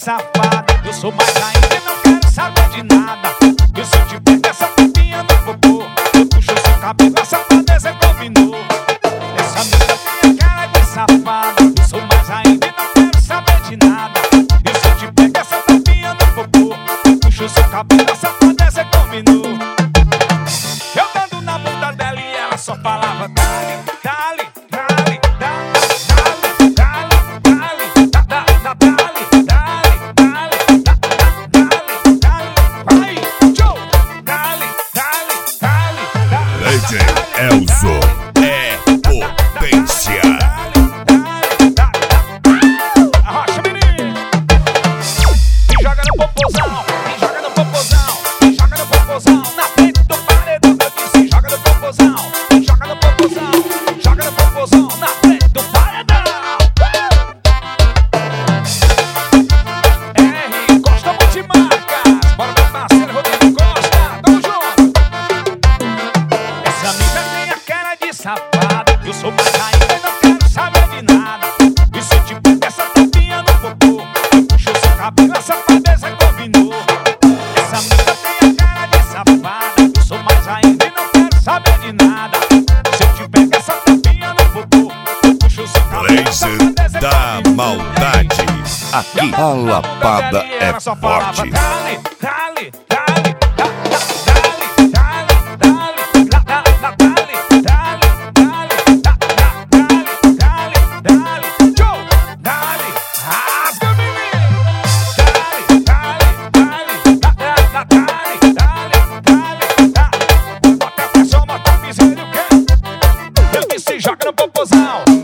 safada. Eu sou mais ainda e não quero saber de nada. E se eu te pego essa tapinha no popô, eu puxo seu cabelo, a safadeza combinou. Essa amiga tem a cara de safada. Eu sou mais ainda e não quero saber de nada. E se eu te pego essa tapinha no popô, eu puxo seu cabelo, a safadeza combinou. Eu dando na bunda dela e ela só falava dale, dale, dale, dale, dale, dale, dale, dale, dale, dale, dale, vai, tchau, dale, dale, dale, dale. DJ Elzo é potência. Arrocha, menino. Me joga no popozão, me joga no popozão, me joga no popozão. Na frente do paredão eu disse joga no popozão, me joga no popozão, joga no popozão. Na frente do paredão. R Costa Multimarcas, bora meu parceiro Rodrigo Costa, tamo junto. Essa amiga tem a cara de safada. Eu sou mais ainda e não quero saber de nada. E se eu te pego essa tapinha no popô, eu puxo seu cabelo, a safadeza combinou. Essa amiga tem a cara de safada. Eu sou mais ainda e não quero saber de nada. Se eu te pego essa tapinha no popô, eu puxo seu cabelo, a Blazer safadeza da combinou. maldade. Aqui a lapada é forte. Dale, dale, dale, dale, dale, dale, dale, dale, dale, tchau, dale, rasga, menino. Dale, dale, dale, dale, dale, dale. Bota a pressão, bota a piseira, o quê? Eu disse joga no popozão.